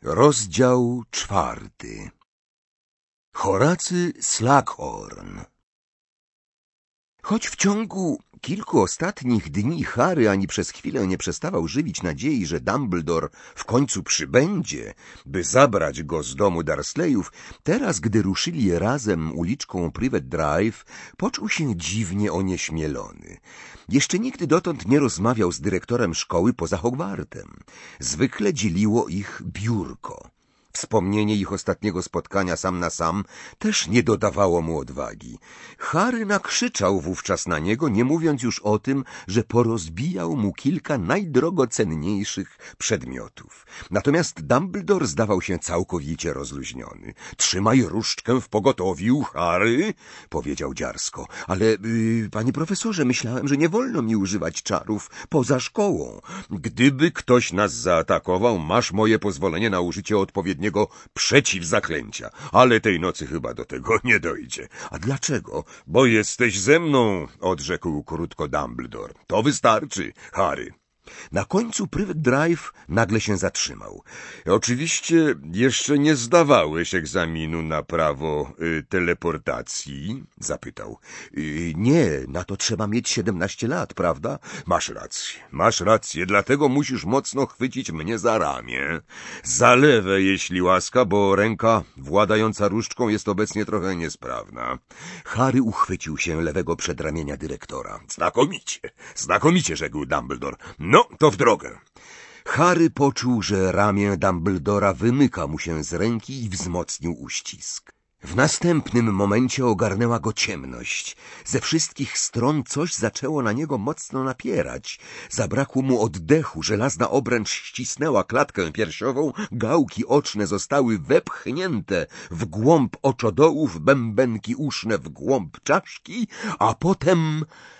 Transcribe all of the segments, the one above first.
Rozdział 4. Horacy Slughorn. Choć w ciągu kilku ostatnich dni Harry ani przez chwilę nie przestawał żywić nadziei, że Dumbledore w końcu przybędzie, by zabrać go z domu Dursleyów, teraz, gdy ruszyli razem uliczką Privet Drive, poczuł się dziwnie onieśmielony. Jeszcze nigdy dotąd nie rozmawiał z dyrektorem szkoły poza Hogwartem. Zwykle dzieliło ich biurko. Wspomnienie ich ostatniego spotkania sam na sam też nie dodawało mu odwagi. Harry nakrzyczał wówczas na niego, nie mówiąc już o tym, że porozbijał mu kilka najdrogocenniejszych przedmiotów. Natomiast Dumbledore zdawał się całkowicie rozluźniony. — Trzymaj różdżkę w pogotowiu, Harry — powiedział dziarsko. — Ale, panie profesorze, myślałem, że nie wolno mi używać czarów poza szkołą. Gdyby ktoś nas zaatakował, masz moje pozwolenie na użycie odpowiedniego przeciwzaklęcia, ale tej nocy chyba do tego nie dojdzie. — A dlaczego? — Bo jesteś ze mną — odrzekł krótko Dumbledore. — To wystarczy, Harry. Na końcu Privet Drive nagle się zatrzymał. — Oczywiście jeszcze nie zdawałeś egzaminu na prawo teleportacji? — zapytał. — Nie, na to trzeba mieć 17 lat, prawda? — Masz rację, dlatego musisz mocno chwycić mnie za ramię. Za lewe, jeśli łaska, bo ręka władająca różdżką jest obecnie trochę niesprawna. Harry uchwycił się lewego przedramienia dyrektora. — Znakomicie, rzekł Dumbledore. — No, to w drogę. Harry poczuł, że ramię Dumbledora wymyka mu się z ręki i wzmocnił uścisk. W następnym momencie ogarnęła go ciemność. Ze wszystkich stron coś zaczęło na niego mocno napierać. Zabrakło mu oddechu, żelazna obręcz ścisnęła klatkę piersiową, gałki oczne zostały wepchnięte w głąb oczodołów, bębenki uszne w głąb czaszki, a potem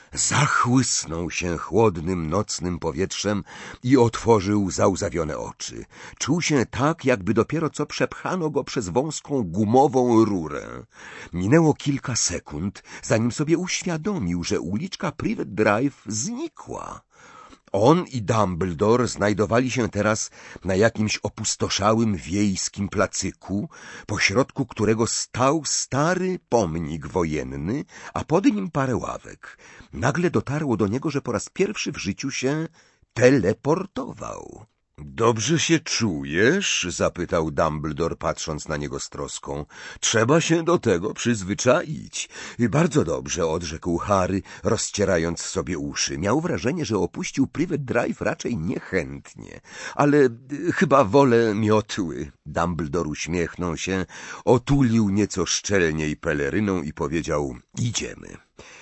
zachłysnął się chłodnym, nocnym powietrzem i otworzył załzawione oczy. Czuł się tak, jakby dopiero co przepchano go przez wąską, gumową rurę. Minęło kilka sekund, zanim sobie uświadomił, że uliczka Privet Drive znikła. On i Dumbledore znajdowali się teraz na jakimś opustoszałym wiejskim placyku, pośrodku którego stał stary pomnik wojenny, a pod nim parę ławek. Nagle dotarło do niego, że po raz pierwszy w życiu się teleportował. — Dobrze się czujesz? — zapytał Dumbledore, patrząc na niego z troską. — Trzeba się do tego przyzwyczaić. — Bardzo dobrze — odrzekł Harry, rozcierając sobie uszy. Miał wrażenie, że opuścił Privet Drive raczej niechętnie. — Ale chyba wolę miotły. Dumbledore uśmiechnął się, otulił nieco szczelniej peleryną i powiedział — Idziemy.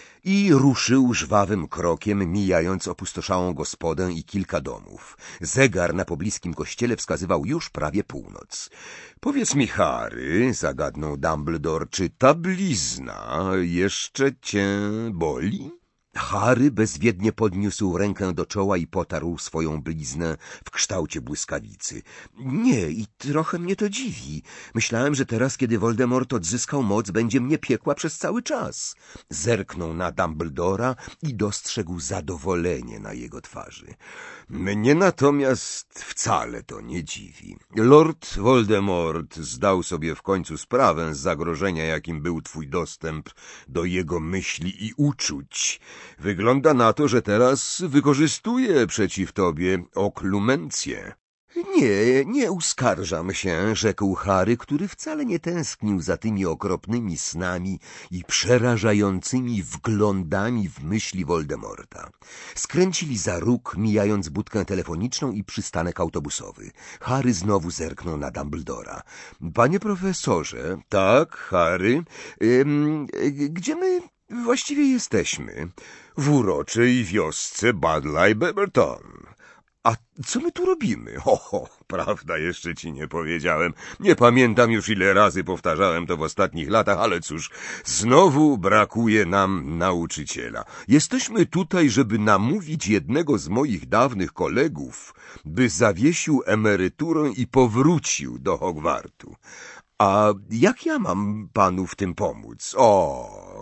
I ruszył żwawym krokiem, mijając opustoszałą gospodę i kilka domów. Zegar na pobliskim kościele wskazywał już prawie północ. — Powiedz mi, Harry — zagadnął Dumbledore — czy ta blizna jeszcze cię boli? Harry bezwiednie podniósł rękę do czoła i potarł swoją bliznę w kształcie błyskawicy. — Nie, i trochę mnie to dziwi. Myślałem, że teraz, kiedy Voldemort odzyskał moc, będzie mnie piekła przez cały czas. Zerknął na Dumbledora i dostrzegł zadowolenie na jego twarzy. — Mnie natomiast wcale to nie dziwi. Lord Voldemort zdał sobie w końcu sprawę z zagrożenia, jakim był twój dostęp do jego myśli i uczuć. Wygląda na to, że teraz wykorzystuje przeciw tobie oklumencję. — Nie uskarżam się — rzekł Harry, który wcale nie tęsknił za tymi okropnymi snami i przerażającymi wglądami w myśli Voldemorta. Skręcili za róg, mijając budkę telefoniczną i przystanek autobusowy. Harry znowu zerknął na Dumbledora. — Panie profesorze... — Tak, Harry. Gdzie my właściwie jesteśmy? — W uroczej wiosce Budleigh Bemerton. — A co my tu robimy? Prawda, jeszcze ci nie powiedziałem. Nie pamiętam już, ile razy powtarzałem to w ostatnich latach, ale cóż, znowu brakuje nam nauczyciela. Jesteśmy tutaj, żeby namówić jednego z moich dawnych kolegów, by zawiesił emeryturę i powrócił do Hogwartu. A jak ja mam panu w tym pomóc?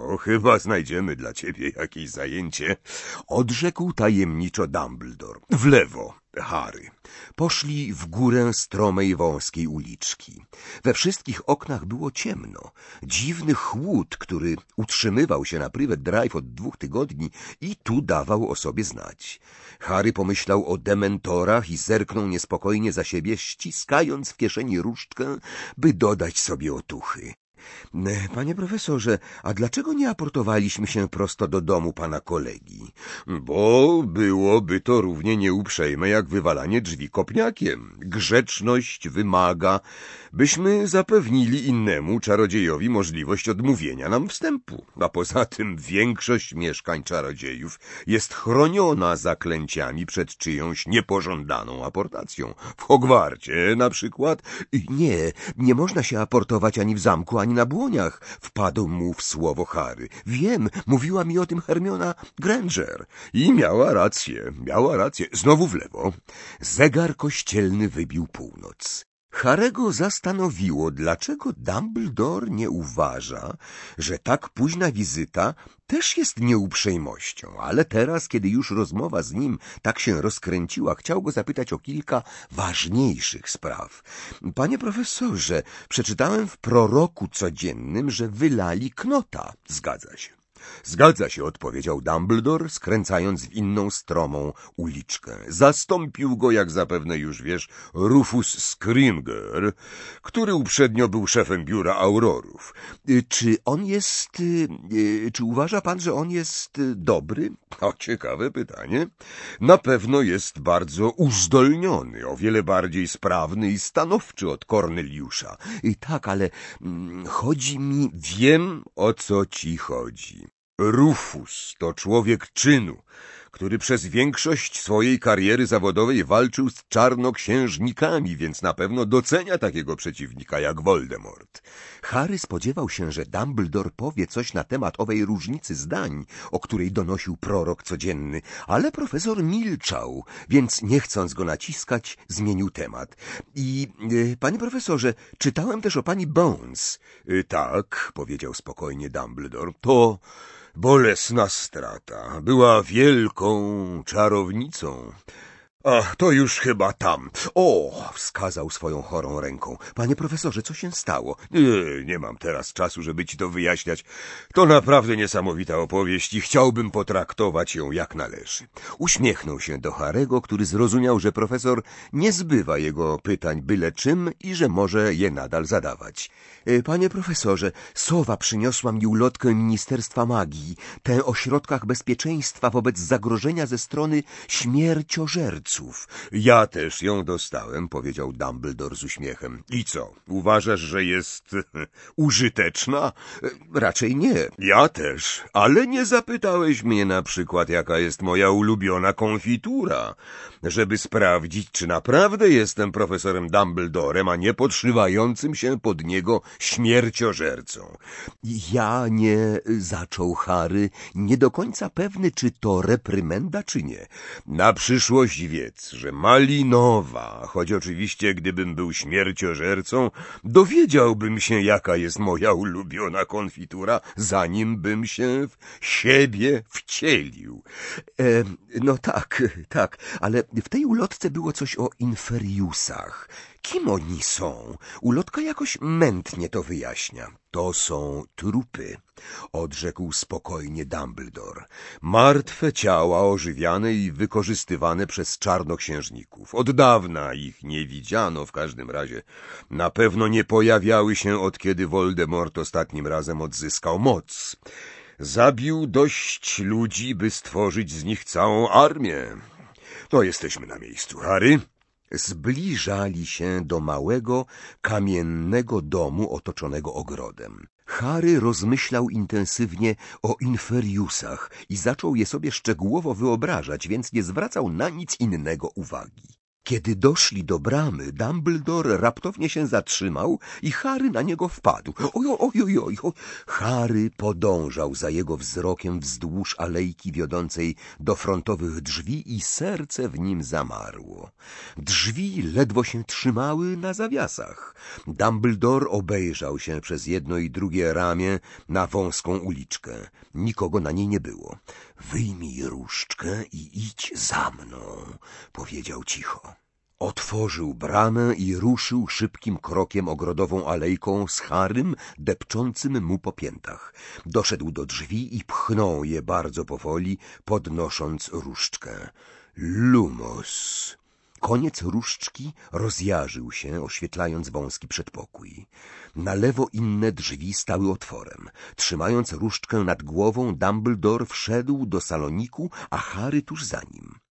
chyba znajdziemy dla ciebie jakieś zajęcie, odrzekł tajemniczo Dumbledore. W lewo, Harry. Poszli w górę stromej, wąskiej uliczki. We wszystkich oknach było ciemno. Dziwny chłód, który utrzymywał się na Privet Drive od 2 tygodni i tu dawał o sobie znać. Harry pomyślał o dementorach i zerknął niespokojnie za siebie, ściskając w kieszeni różdżkę, by dodać sobie otuchy. Panie profesorze, a dlaczego nie aportowaliśmy się prosto do domu pana kolegi? Bo byłoby to równie nieuprzejme, jak wywalanie drzwi kopniakiem. Grzeczność wymaga, byśmy zapewnili innemu czarodziejowi możliwość odmówienia nam wstępu. A poza tym większość mieszkań czarodziejów jest chroniona zaklęciami przed czyjąś niepożądaną aportacją. W Hogwarcie na przykład. Nie można się aportować ani w zamku, ani na błoniach, wpadł mu w słowo Harry. Wiem, mówiła mi o tym Hermiona Granger. I miała rację. Znowu w lewo. Zegar kościelny wybił północ. Harego zastanowiło, dlaczego Dumbledore nie uważa, że tak późna wizyta też jest nieuprzejmością, ale teraz, kiedy już rozmowa z nim tak się rozkręciła, chciał go zapytać o kilka ważniejszych spraw. Panie profesorze, przeczytałem w proroku codziennym, że wylali Knota. Zgadza się, odpowiedział Dumbledore, skręcając w inną stromą uliczkę. Zastąpił go, jak zapewne już wiesz, Rufus Scrimger, który uprzednio był szefem biura Aurorów. Czy uważa pan, że on jest dobry? O, ciekawe pytanie. Na pewno jest bardzo uzdolniony, o wiele bardziej sprawny i stanowczy od Korneliusza. Tak, ale chodzi mi... Wiem, o co ci chodzi. Rufus to człowiek czynu, który przez większość swojej kariery zawodowej walczył z czarnoksiężnikami, więc na pewno docenia takiego przeciwnika jak Voldemort. Harry spodziewał się, że Dumbledore powie coś na temat owej różnicy zdań, o której donosił prorok codzienny, ale profesor milczał, więc nie chcąc go naciskać, zmienił temat. Panie profesorze, czytałem też o pani Bones. Tak, powiedział spokojnie Dumbledore, to bolesna strata. Była wielką czarownicą. Ach, to już chyba tam. O, wskazał swoją chorą ręką. Panie profesorze, co się stało? Nie mam teraz czasu, żeby ci to wyjaśniać. To naprawdę niesamowita opowieść i chciałbym potraktować ją jak należy. Uśmiechnął się do Harego, który zrozumiał, że profesor nie zbywa jego pytań byle czym i że może je nadal zadawać. Panie profesorze, sowa przyniosła mi ulotkę Ministerstwa Magii, tę o środkach bezpieczeństwa wobec zagrożenia ze strony śmierciożerców. Ja też ją dostałem, powiedział Dumbledore z uśmiechem. I co, uważasz, że jest użyteczna? Raczej nie. Ja też, ale nie zapytałeś mnie na przykład, jaka jest moja ulubiona konfitura, żeby sprawdzić, czy naprawdę jestem profesorem Dumbledorem, a nie podszywającym się pod niego śmierciożercą. Ja nie, zaczął Harry, nie do końca pewny, czy to reprymenda, czy nie. Na przyszłość wiedz, że malinowa, choć oczywiście gdybym był śmierciożercą, dowiedziałbym się, jaka jest moja ulubiona konfitura, zanim bym się w siebie wcielił. No tak, ale w tej ulotce było coś o Inferiusach. Kim oni są? Ulotka jakoś mętnie to wyjaśnia. To są trupy, odrzekł spokojnie Dumbledore. Martwe ciała ożywiane i wykorzystywane przez czarnoksiężników. Od dawna ich nie widziano, w każdym razie na pewno nie pojawiały się, od kiedy Voldemort ostatnim razem odzyskał moc. Zabił dość ludzi, by stworzyć z nich całą armię. To jesteśmy na miejscu, Harry. Zbliżali się do małego, kamiennego domu otoczonego ogrodem. Harry rozmyślał intensywnie o Inferiusach i zaczął je sobie szczegółowo wyobrażać, więc nie zwracał na nic innego uwagi. Kiedy doszli do bramy, Dumbledore raptownie się zatrzymał i Harry na niego wpadł. Oj, oj, oj, oj, oj. Harry podążał za jego wzrokiem wzdłuż alejki wiodącej do frontowych drzwi i serce w nim zamarło. Drzwi ledwo się trzymały na zawiasach. Dumbledore obejrzał się przez jedno i drugie ramię na wąską uliczkę. Nikogo na niej nie było. Wyjmij różdżkę i idź za mną, powiedział cicho. Otworzył bramę i ruszył szybkim krokiem ogrodową alejką z Harrym depczącym mu po piętach. Doszedł do drzwi i pchnął je bardzo powoli, podnosząc różdżkę. Lumos. Koniec różdżki rozjarzył się, oświetlając wąski przedpokój. Na lewo inne drzwi stały otworem. Trzymając różdżkę nad głową, Dumbledore wszedł do saloniku, a Harry tuż za nim.